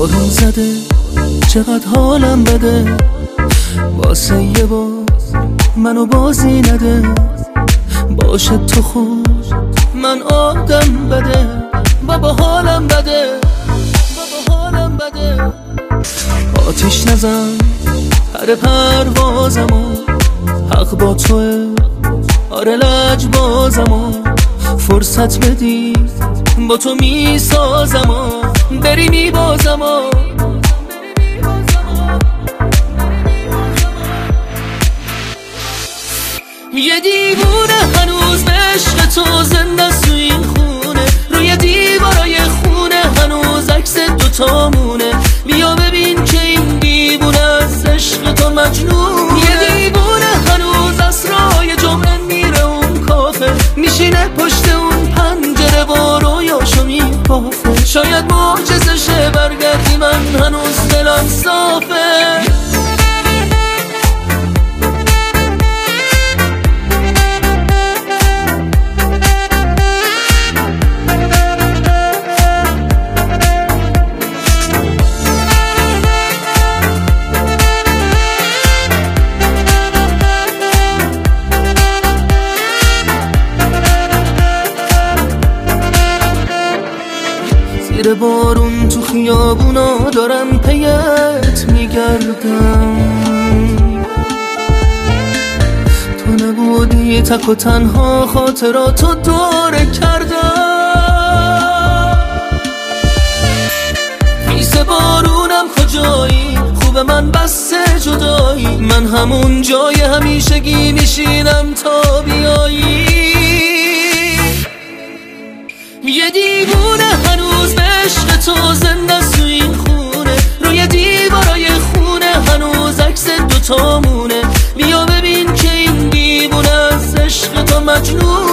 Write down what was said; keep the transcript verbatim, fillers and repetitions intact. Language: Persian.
بارون زده چقدر حالم بده، واسه یه بار منو بازی نده. باشه تو خوب من آدم بده، بابا حالم بده، بابا حالم بده. آتیش نزن پر پروازمو، حق با توه آره لجبازمو. فرصت بدی با تو میسازمو، بری میبازمو. یه دیوونه هنوز به عشق تو زنده تو این خونه، روی دیوارای خونه هنوز عکس دوتامونه. بیا ببین که این دیوونه از عشق تو مجنون. یه دیوونه هنوز اسرای جمعه میره اون کافه، میشینه پشت اون پنجره با رویاشو میپافه. شاید معجزه شه برگردی، من هنوز دلم صافه. زیر بارون تو خیابونا دارم پیت میگردم، تو نبودی تک و تنها خاطراتو دوره کردم. خیس بارونم کجایی، خوب من بسته جدایی، من همون جای همیشگی میشینم تا بیایی. یه دیوونه هنوز به عشق تو زنده تو این خونه، روی دیوارای خونه هنوز عکس دوتامونه. بیا ببین که این دیوونه از عشق تو مجنون.